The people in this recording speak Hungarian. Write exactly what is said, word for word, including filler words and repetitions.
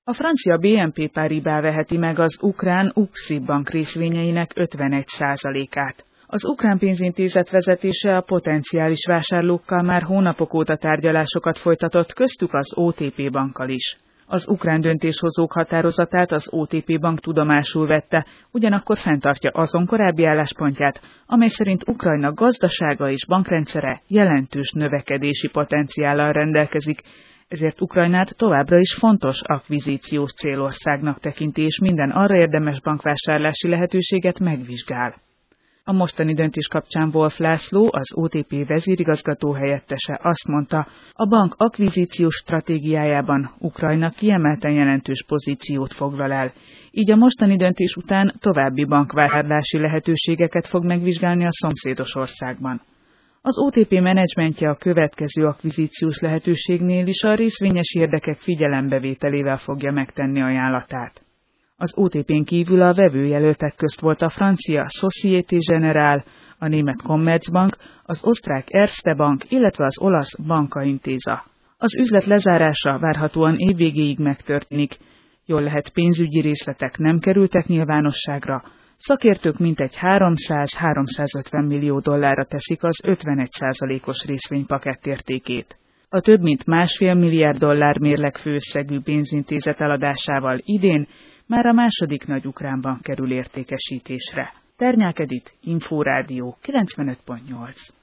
A francia bé en pé Paribas veheti meg az ukrán Uxi Bank részvényeinek ötvenegy százalékát. Az ukrán pénzintézet vezetése a potenciális vásárlókkal már hónapok óta tárgyalásokat folytatott, köztük az o té pé bankkal is. Az ukrán döntéshozók határozatát az o té pé bank tudomásul vette, ugyanakkor fenntartja azon korábbi álláspontját, amely szerint Ukrajna gazdasága és bankrendszere jelentős növekedési potenciállal rendelkezik, ezért Ukrajnát továbbra is fontos akvizíciós célországnak tekinti, és minden arra érdemes bankvásárlási lehetőséget megvizsgál. A mostani döntés kapcsán Wolf László, az o té pé vezérigazgató helyettese azt mondta, a bank akvizíciós stratégiájában Ukrajna kiemelten jelentős pozíciót foglal el. Így a mostani döntés után további bankvásárlási lehetőségeket fog megvizsgálni a szomszédos országban. Az o té pé menedzsmentje a következő akvizíciós lehetőségnél is a részvényes érdekek figyelembevételével fogja megtenni ajánlatát. Az o té pén kívül a vevőjelöltek közt volt a francia Société Générale, a német Commerzbank, az osztrák Erste Bank, illetve az olasz Banca Intesa. Az üzlet lezárása várhatóan évvégéig megtörténik. Jól lehet, pénzügyi részletek nem kerültek nyilvánosságra. Szakértők mintegy háromszáz-háromszázötven millió dollárra teszik az ötvenegy százalékos részvénypakett értékét. A több mint másfél milliárd dollár mérleg főösszegű pénzintézet eladásával idén már a második nagy ukrán bank kerül értékesítésre. Ternyák Edit, Inforádió kilencvenöt pont nyolc.